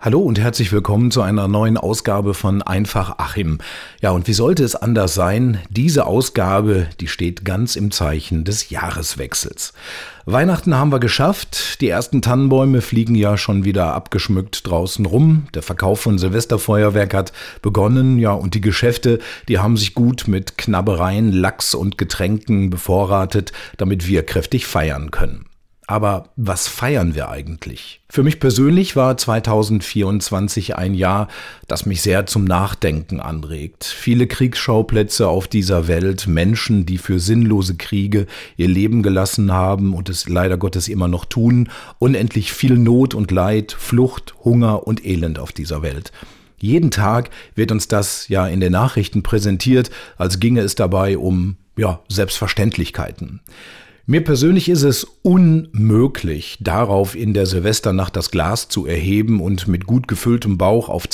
Hallo und herzlich willkommen zu einer neuen Ausgabe von Einfach Achim. Ja, und wie sollte es anders sein? Diese Ausgabe, die steht ganz im Zeichen des Jahreswechsels. Weihnachten haben wir geschafft. Die ersten Tannenbäume fliegen ja schon wieder abgeschmückt draußen rum. Der Verkauf von Silvesterfeuerwerk hat begonnen. Ja, und die Geschäfte, die haben sich gut mit Knabbereien, Lachs und Getränken bevorratet, damit wir kräftig feiern können. Aber was feiern wir eigentlich? Für mich persönlich war 2024 ein Jahr, das mich sehr zum Nachdenken anregt. Viele Kriegsschauplätze auf dieser Welt, Menschen, die für sinnlose Kriege ihr Leben gelassen haben und es leider Gottes immer noch tun, unendlich viel Not und Leid, Flucht, Hunger und Elend auf dieser Welt. Jeden Tag wird uns das ja in den Nachrichten präsentiert, als ginge es dabei um Selbstverständlichkeiten. Mir persönlich ist es unmöglich, darauf in der Silvesternacht das Glas zu erheben und mit gut gefülltem Bauch auf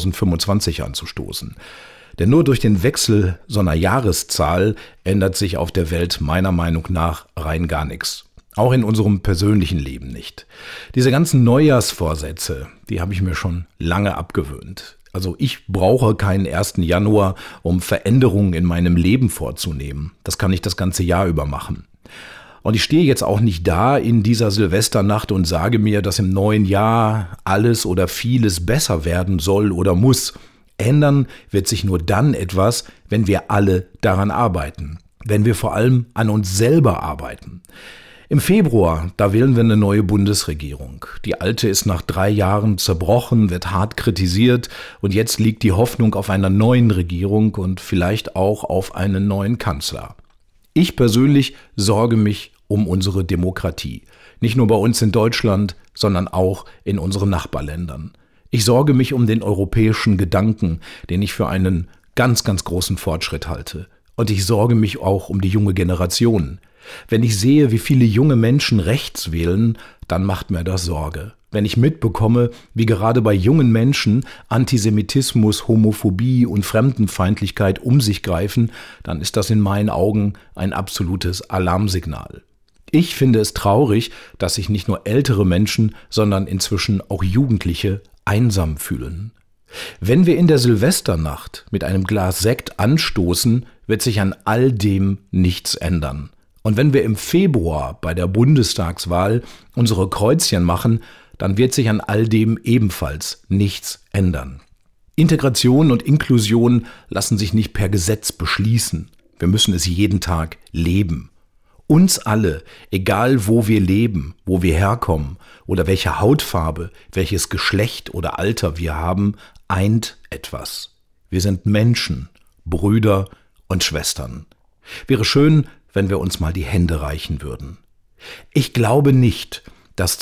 2025 anzustoßen. Denn nur durch den Wechsel so einer Jahreszahl ändert sich auf der Welt meiner Meinung nach rein gar nichts. Auch in unserem persönlichen Leben nicht. Diese ganzen Neujahrsvorsätze, die habe ich mir schon lange abgewöhnt. Also ich brauche keinen 1. Januar, um Veränderungen in meinem Leben vorzunehmen. Das kann ich das ganze Jahr über machen. Und ich stehe jetzt auch nicht da in dieser Silvesternacht und sage mir, dass im neuen Jahr alles oder vieles besser werden soll oder muss. Ändern wird sich nur dann etwas, wenn wir alle daran arbeiten. Wenn wir vor allem an uns selber arbeiten. Im Februar, da wählen wir eine neue Bundesregierung. Die alte ist nach 3 Jahren zerbrochen, wird hart kritisiert und jetzt liegt die Hoffnung auf einer neuen Regierung und vielleicht auch auf einen neuen Kanzler. Ich persönlich sorge mich um unsere Demokratie. Nicht nur bei uns in Deutschland, sondern auch in unseren Nachbarländern. Ich sorge mich um den europäischen Gedanken, den ich für einen ganz, ganz großen Fortschritt halte. Und ich sorge mich auch um die junge Generation. Wenn ich sehe, wie viele junge Menschen rechts wählen, dann macht mir das Sorge. Wenn ich mitbekomme, wie gerade bei jungen Menschen Antisemitismus, Homophobie und Fremdenfeindlichkeit um sich greifen, dann ist das in meinen Augen ein absolutes Alarmsignal. Ich finde es traurig, dass sich nicht nur ältere Menschen, sondern inzwischen auch Jugendliche einsam fühlen. Wenn wir in der Silvesternacht mit einem Glas Sekt anstoßen, wird sich an all dem nichts ändern. Und wenn wir im Februar bei der Bundestagswahl unsere Kreuzchen machen, dann wird sich an all dem ebenfalls nichts ändern. Integration und Inklusion lassen sich nicht per Gesetz beschließen. Wir müssen es jeden Tag leben. Uns alle, egal wo wir leben, wo wir herkommen oder welche Hautfarbe, welches Geschlecht oder Alter wir haben, eint etwas. Wir sind Menschen, Brüder und Schwestern. Wäre schön, wenn wir uns mal die Hände reichen würden. Ich glaube nicht, dass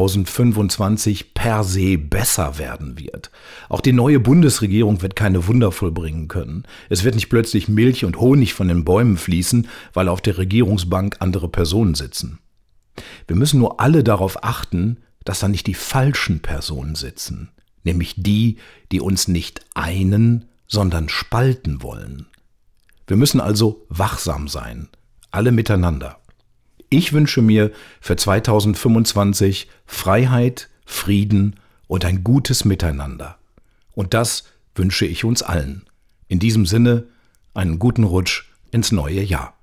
2025 per se besser werden wird. Auch die neue Bundesregierung wird keine Wunder vollbringen können. Es wird nicht plötzlich Milch und Honig von den Bäumen fließen, weil auf der Regierungsbank andere Personen sitzen. Wir müssen nur alle darauf achten, dass da nicht die falschen Personen sitzen, nämlich die, die uns nicht einen, sondern spalten wollen. Wir müssen also wachsam sein, alle miteinander. Ich wünsche mir für 2025 Freiheit, Frieden und ein gutes Miteinander. Und das wünsche ich uns allen. In diesem Sinne, einen guten Rutsch ins neue Jahr.